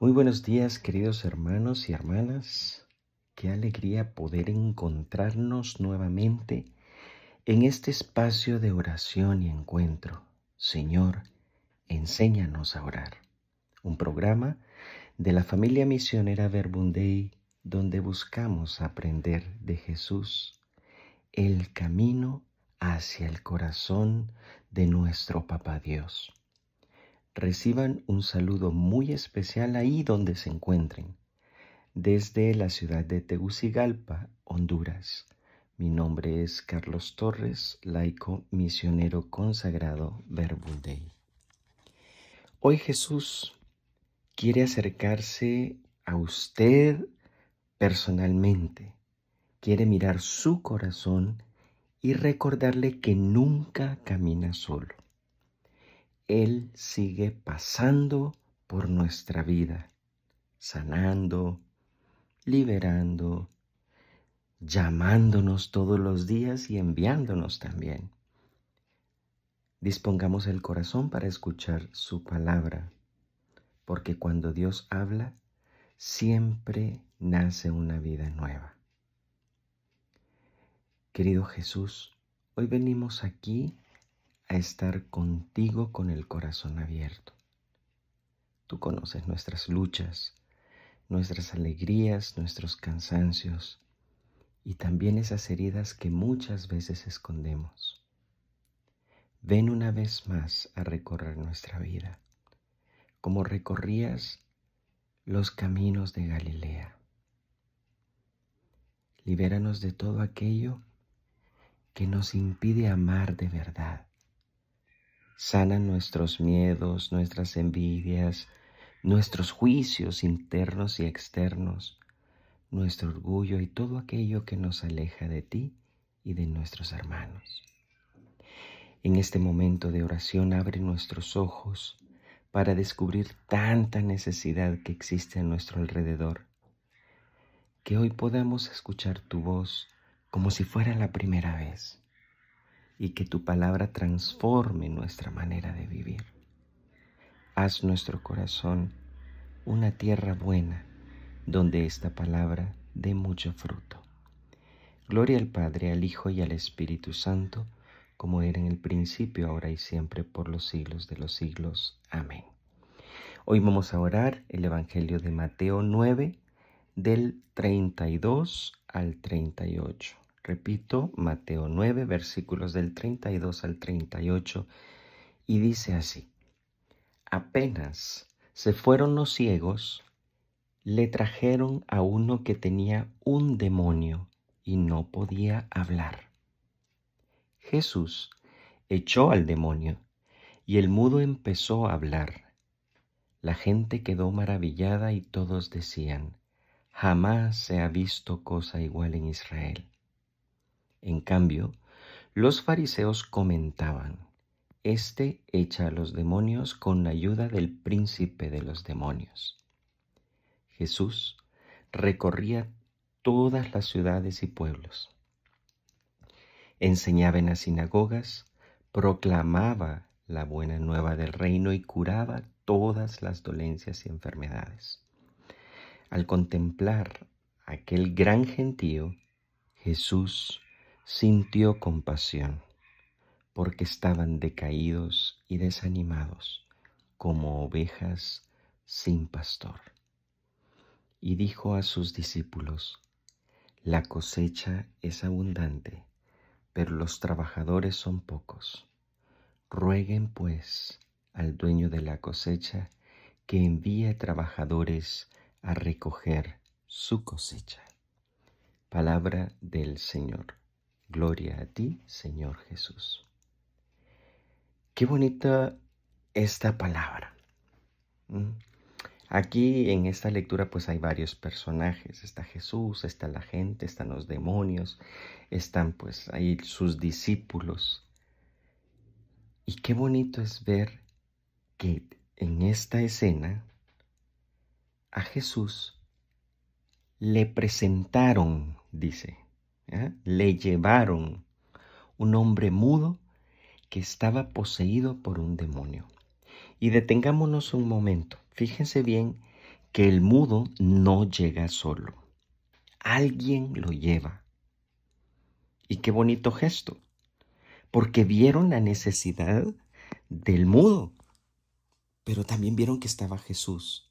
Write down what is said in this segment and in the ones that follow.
Muy buenos días, queridos hermanos y hermanas. Qué alegría poder encontrarnos nuevamente en este espacio de oración y encuentro. Señor, enséñanos a orar. Un programa de la familia misionera Verbum Dei donde buscamos aprender de Jesús el camino hacia el corazón de nuestro Papá Dios. Reciban un saludo muy especial ahí donde se encuentren, desde la ciudad de Tegucigalpa, Honduras. Mi nombre es Carlos Torres, laico misionero consagrado Verbum Dei. Hoy Jesús quiere acercarse a usted personalmente, quiere mirar su corazón y recordarle que nunca camina solo. Él sigue pasando por nuestra vida, sanando, liberando, llamándonos todos los días y enviándonos también. Dispongamos el corazón para escuchar su palabra, porque cuando Dios habla, siempre nace una vida nueva. Querido Jesús, hoy venimos aquí a estar contigo con el corazón abierto. Tú conoces nuestras luchas, nuestras alegrías, nuestros cansancios y también esas heridas que muchas veces escondemos. Ven una vez más a recorrer nuestra vida, como recorrías los caminos de Galilea. Libéranos de todo aquello que nos impide amar de verdad. Sana nuestros miedos, nuestras envidias, nuestros juicios internos y externos, nuestro orgullo y todo aquello que nos aleja de ti y de nuestros hermanos. En este momento de oración abre nuestros ojos para descubrir tanta necesidad que existe a nuestro alrededor, que hoy podamos escuchar tu voz como si fuera la primera vez y que tu palabra transforme nuestra manera de vivir. Haz nuestro corazón una tierra buena donde esta palabra dé mucho fruto. Gloria al Padre, al Hijo y al Espíritu Santo, como era en el principio, ahora y siempre, por los siglos de los siglos. Amén. Hoy vamos a orar el Evangelio de Mateo 9, del 32 al 38. Repito, Mateo 9, versículos del 32 al 38, y dice así: Apenas se fueron los ciegos, le trajeron a uno que tenía un demonio y no podía hablar. Jesús echó al demonio y el mudo empezó a hablar. La gente quedó maravillada y todos decían: jamás se ha visto cosa igual en Israel. En cambio, los fariseos comentaban: Este echa a los demonios con ayuda del príncipe de los demonios. Jesús recorría todas las ciudades y pueblos. Enseñaba en las sinagogas, proclamaba la buena nueva del reino y curaba todas las dolencias y enfermedades. Al contemplar aquel gran gentío, Jesús sintió compasión, porque estaban decaídos y desanimados, como ovejas sin pastor. Y dijo a sus discípulos: La cosecha es abundante, pero los trabajadores son pocos. Rueguen, pues, al dueño de la cosecha que envíe trabajadores a recoger su cosecha. Palabra del Señor. Gloria a ti, Señor Jesús. Qué bonita esta palabra. Aquí en esta lectura pues hay varios personajes. Está Jesús, está la gente, están los demonios, están pues ahí sus discípulos. Y qué bonito es ver que en esta escena a Jesús le presentaron, dice, le llevaron un hombre mudo que estaba poseído por un demonio. Y detengámonos un momento. Fíjense bien que el mudo no llega solo. Alguien lo lleva. Y qué bonito gesto, porque vieron la necesidad del mudo, pero también vieron que estaba Jesús.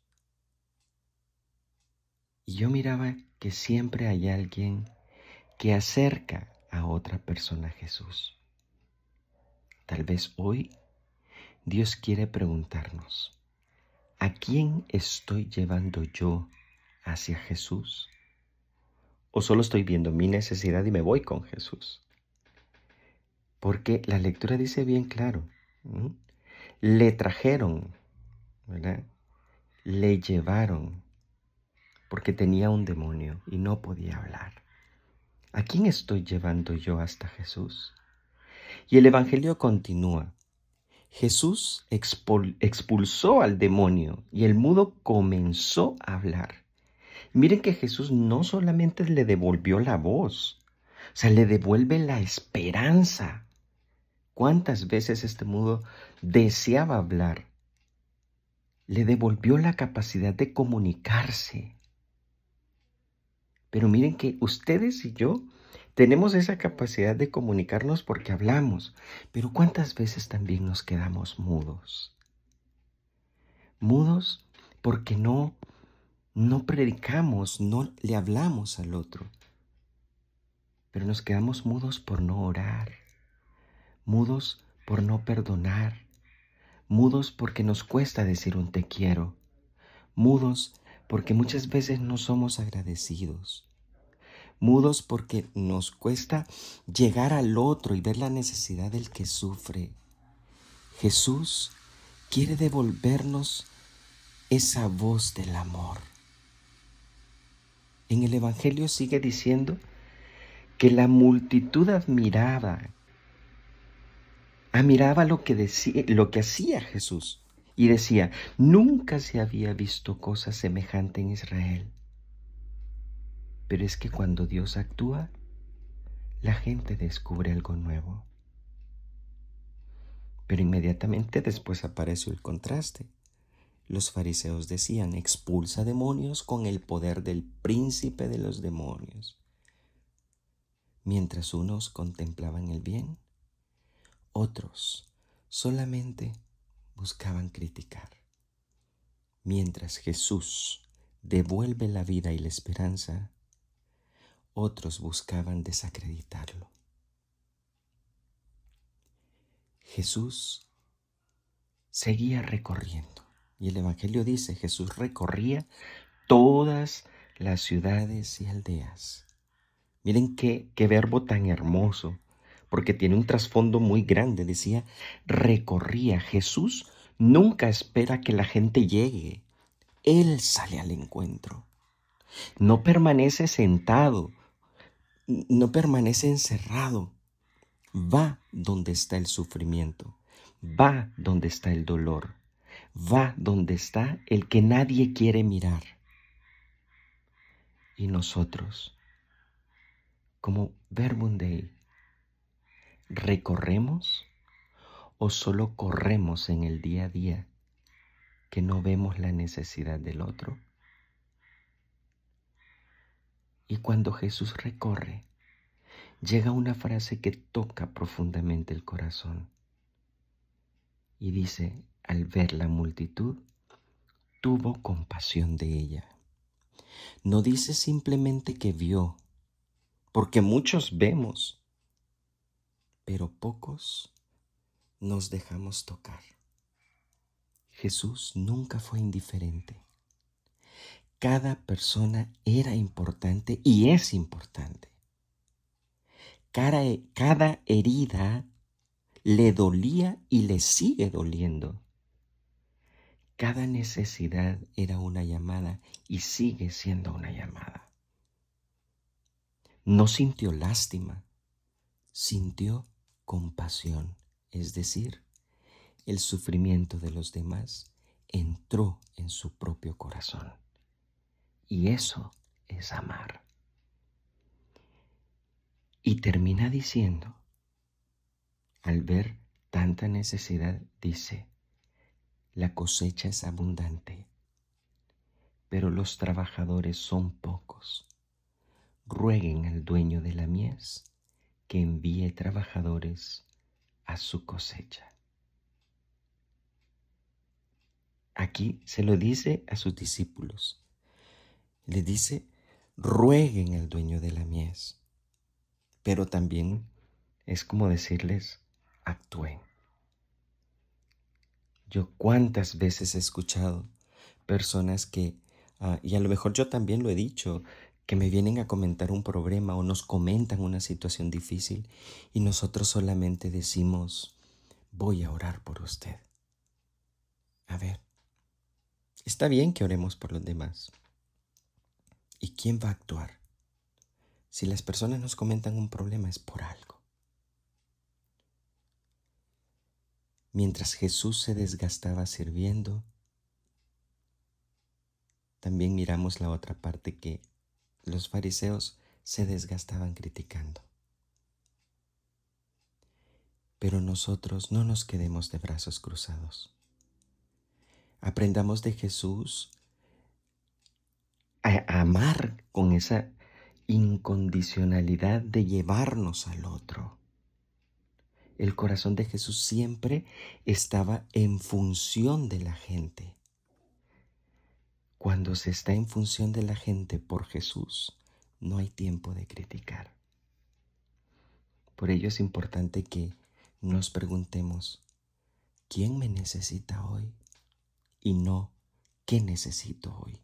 Y yo miraba que siempre hay alguien que acerca a otra persona a Jesús. Tal vez hoy Dios quiere preguntarnos, ¿a quién estoy llevando yo hacia Jesús? ¿O solo estoy viendo mi necesidad y me voy con Jesús? Porque la lectura dice bien claro, ¿no? Le trajeron, ¿verdad? Le llevaron porque tenía un demonio y no podía hablar. ¿A quién estoy llevando yo hasta Jesús? Y el Evangelio continúa. Jesús expulsó al demonio y el mudo comenzó a hablar. Miren que Jesús no solamente le devolvió la voz, o sea, le devuelve la esperanza. ¿Cuántas veces este mudo deseaba hablar? Le devolvió la capacidad de comunicarse. Pero miren que ustedes y yo tenemos esa capacidad de comunicarnos porque hablamos, pero ¿cuántas veces también nos quedamos mudos? Mudos porque no predicamos, no le hablamos al otro. Pero nos quedamos mudos por no orar, mudos por no perdonar, mudos porque nos cuesta decir un te quiero, mudos porque muchas veces no somos agradecidos, mudos porque nos cuesta llegar al otro y ver la necesidad del que sufre. Jesús quiere devolvernos esa voz del amor. En el Evangelio sigue diciendo que la multitud admiraba lo que hacía Jesús y decía, nunca se había visto cosa semejante en Israel. Pero es que cuando Dios actúa, la gente descubre algo nuevo. Pero inmediatamente después apareció el contraste. Los fariseos decían, expulsa demonios con el poder del príncipe de los demonios. Mientras unos contemplaban el bien, otros solamente buscaban criticar. Mientras Jesús devuelve la vida y la esperanza, otros buscaban desacreditarlo. Jesús seguía recorriendo. Y el Evangelio dice, Jesús recorría todas las ciudades y aldeas. Miren qué verbo tan hermoso, porque tiene un trasfondo muy grande. Decía, recorría. Jesús nunca espera que la gente llegue. Él sale al encuentro. No permanece sentado, no permanece encerrado. Va donde está el sufrimiento, va donde está el dolor, va donde está el que nadie quiere mirar. Y nosotros, como Verbum Dei, ¿recorremos o solo corremos en el día a día que no vemos la necesidad del otro? Y cuando Jesús recorre, llega una frase que toca profundamente el corazón. Y dice, al ver la multitud, tuvo compasión de ella. No dice simplemente que vio, porque muchos vemos, pero pocos nos dejamos tocar. Jesús nunca fue indiferente. Cada persona era importante y es importante. Cada herida le dolía y le sigue doliendo. Cada necesidad era una llamada y sigue siendo una llamada. No sintió lástima, sintió compasión, es decir, el sufrimiento de los demás entró en su propio corazón. Y eso es amar. Y termina diciendo, al ver tanta necesidad, dice, la cosecha es abundante, pero los trabajadores son pocos. Rueguen al dueño de la mies que envíe trabajadores a su cosecha. Aquí se lo dice a sus discípulos. Le dice, rueguen al dueño de la mies. Pero también es como decirles, actúen. Yo cuántas veces he escuchado personas que, y a lo mejor yo también lo he dicho, que me vienen a comentar un problema o nos comentan una situación difícil y nosotros solamente decimos, voy a orar por usted. A ver, está bien que oremos por los demás. ¿Y quién va a actuar? Si las personas nos comentan un problema es por algo. Mientras Jesús se desgastaba sirviendo, también miramos la otra parte que los fariseos se desgastaban criticando. Pero nosotros no nos quedemos de brazos cruzados. Aprendamos de Jesús a amar con esa incondicionalidad de llevarnos al otro. El corazón de Jesús siempre estaba en función de la gente. Cuando se está en función de la gente por Jesús, no hay tiempo de criticar. Por ello es importante que nos preguntemos, ¿quién me necesita hoy? Y no, ¿qué necesito hoy?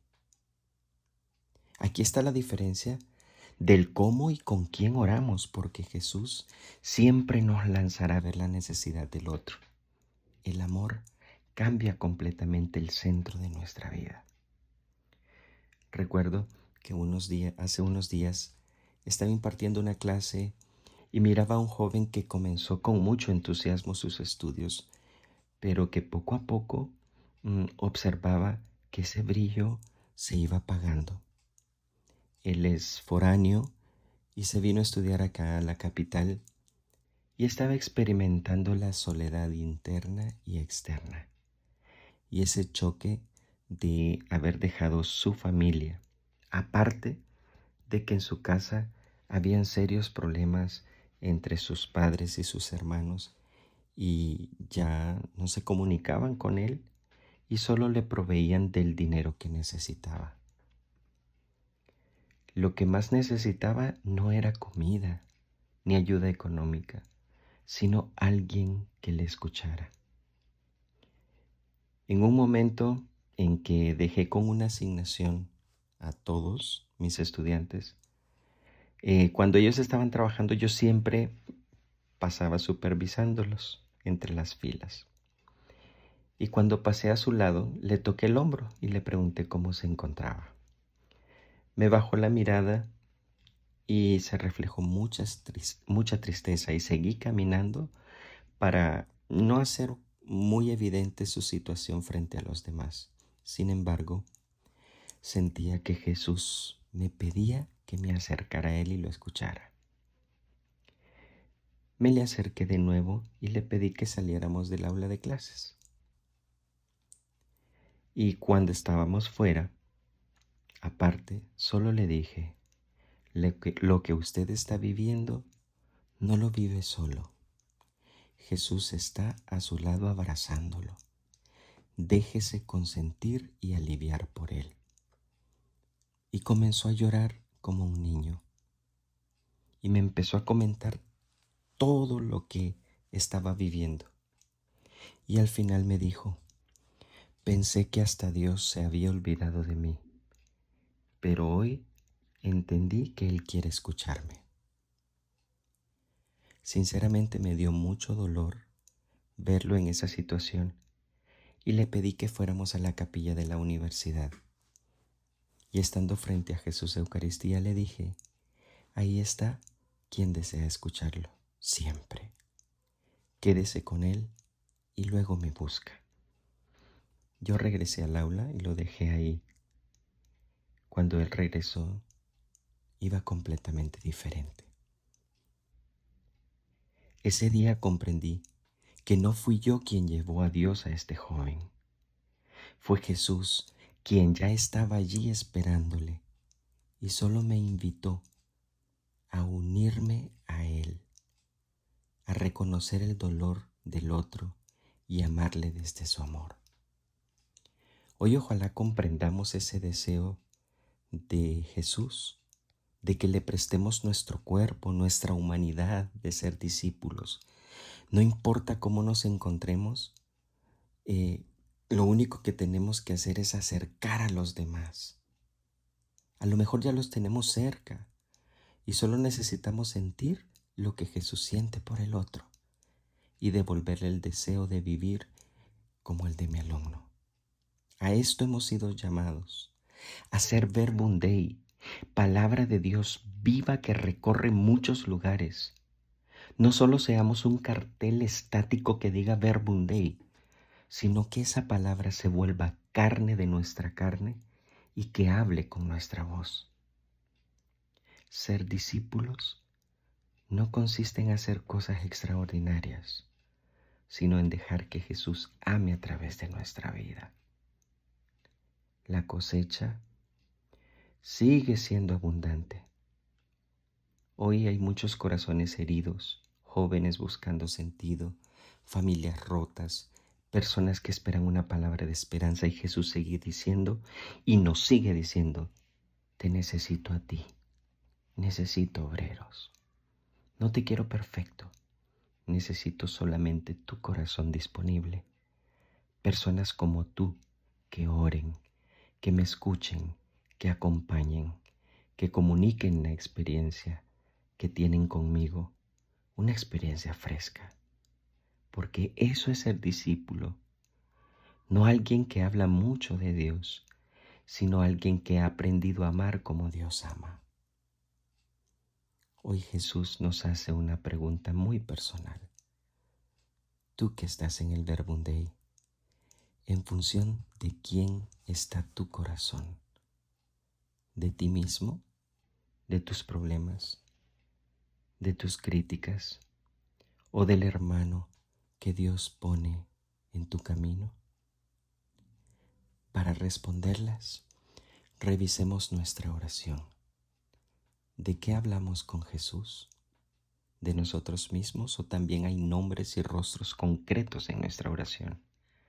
Aquí está la diferencia del cómo y con quién oramos, porque Jesús siempre nos lanzará a ver la necesidad del otro. El amor cambia completamente el centro de nuestra vida. Recuerdo que hace unos días estaba impartiendo una clase y miraba a un joven que comenzó con mucho entusiasmo sus estudios, pero que poco a poco observaba que ese brillo se iba apagando. Él es foráneo y se vino a estudiar acá a la capital y estaba experimentando la soledad interna y externa y ese choque de haber dejado su familia, aparte de que en su casa habían serios problemas entre sus padres y sus hermanos y ya no se comunicaban con él y solo le proveían del dinero que necesitaba. Lo que más necesitaba no era comida ni ayuda económica, sino alguien que le escuchara. En un momento en que dejé con una asignación a todos mis estudiantes, cuando ellos estaban trabajando yo siempre pasaba supervisándolos entre las filas. Y cuando pasé a su lado, le toqué el hombro y le pregunté cómo se encontraba. Me bajó la mirada y se reflejó mucha tristeza y seguí caminando para no hacer muy evidente su situación frente a los demás. Sin embargo, sentía que Jesús me pedía que me acercara a él y lo escuchara. Me le acerqué de nuevo y le pedí que saliéramos del aula de clases. Y cuando estábamos fuera, aparte, solo le dije, lo que usted está viviendo no lo vive solo. Jesús está a su lado abrazándolo. Déjese consentir y aliviar por él. Y comenzó a llorar como un niño. Y me empezó a comentar todo lo que estaba viviendo. Y al final me dijo, pensé que hasta Dios se había olvidado de mí, pero hoy entendí que Él quiere escucharme. Sinceramente me dio mucho dolor verlo en esa situación y le pedí que fuéramos a la capilla de la universidad. Y estando frente a Jesús Eucaristía le dije, ahí está quien desea escucharlo, siempre. Quédese con Él y luego me busca. Yo regresé al aula y lo dejé ahí. Cuando Él regresó, iba completamente diferente. Ese día comprendí que no fui yo quien llevó a Dios a este joven. Fue Jesús quien ya estaba allí esperándole y solo me invitó a unirme a Él, a reconocer el dolor del otro y amarle desde su amor. Hoy ojalá comprendamos ese deseo de Jesús, de que le prestemos nuestro cuerpo, nuestra humanidad de ser discípulos. No importa cómo nos encontremos, lo único que tenemos que hacer es acercar a los demás. A lo mejor ya los tenemos cerca y solo necesitamos sentir lo que Jesús siente por el otro y devolverle el deseo de vivir como el de mi alumno. A esto hemos sido llamados, a ser Verbum Dei, palabra de Dios viva que recorre muchos lugares. No solo seamos un cartel estático que diga Verbum Dei, sino que esa palabra se vuelva carne de nuestra carne y que hable con nuestra voz. Ser discípulos no consiste en hacer cosas extraordinarias, sino en dejar que Jesús ame a través de nuestra vida. La cosecha sigue siendo abundante. Hoy hay muchos corazones heridos, jóvenes buscando sentido, familias rotas, personas que esperan una palabra de esperanza y Jesús sigue diciendo y nos sigue diciendo, te necesito a ti, necesito obreros. No te quiero perfecto, necesito solamente tu corazón disponible. Personas como tú que oren, que me escuchen, que acompañen, que comuniquen la experiencia que tienen conmigo, una experiencia fresca. Porque eso es ser discípulo, no alguien que habla mucho de Dios, sino alguien que ha aprendido a amar como Dios ama. Hoy Jesús nos hace una pregunta muy personal. Tú que estás en el Verbum Dei, ¿en función de quién está tu corazón? ¿De ti mismo? ¿De tus problemas? ¿De tus críticas? ¿O del hermano que Dios pone en tu camino? Para responderlas, revisemos nuestra oración. ¿De qué hablamos con Jesús? ¿De nosotros mismos o también hay nombres y rostros concretos en nuestra oración?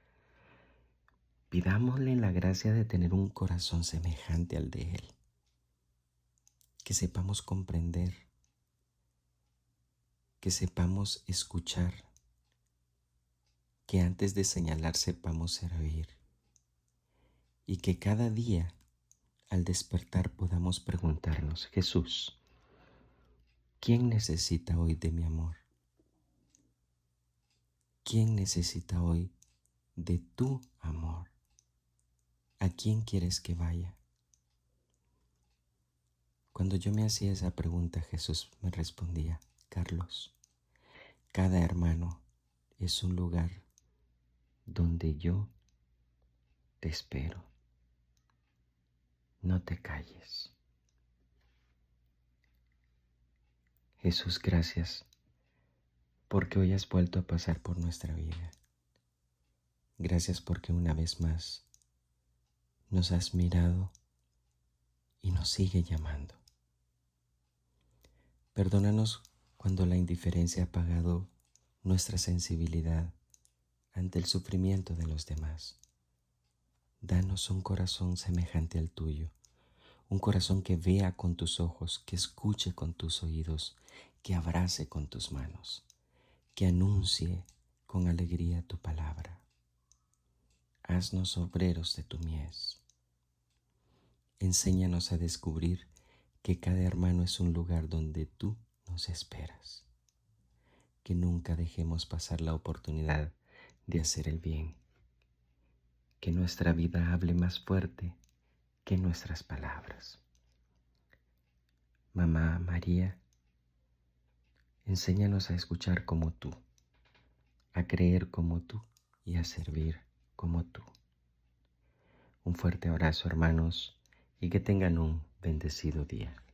Pidámosle la gracia de tener un corazón semejante al de Él. Que sepamos comprender, que sepamos escuchar, que antes de señalar sepamos servir y que cada día al despertar podamos preguntarnos, Jesús, ¿quién necesita hoy de mi amor? ¿Quién necesita hoy de tu amor? ¿A quién quieres que vaya? Cuando yo me hacía esa pregunta, Jesús me respondía, Carlos, cada hermano es un lugar donde yo te espero. No te calles. Jesús, gracias porque hoy has vuelto a pasar por nuestra vida. Gracias porque una vez más nos has mirado y nos sigue llamando. Perdónanos cuando la indiferencia ha apagado nuestra sensibilidad ante el sufrimiento de los demás. Danos un corazón semejante al tuyo, un corazón que vea con tus ojos, que escuche con tus oídos, que abrace con tus manos, que anuncie con alegría tu palabra. Haznos obreros de tu mies. Enséñanos a descubrir que cada hermano es un lugar donde tú nos esperas. Que nunca dejemos pasar la oportunidad de hacer el bien. Que nuestra vida hable más fuerte que nuestras palabras. Mamá María, enséñanos a escuchar como tú, a creer como tú y a servir como tú. Un fuerte abrazo, hermanos, y que tengan un bendecido día.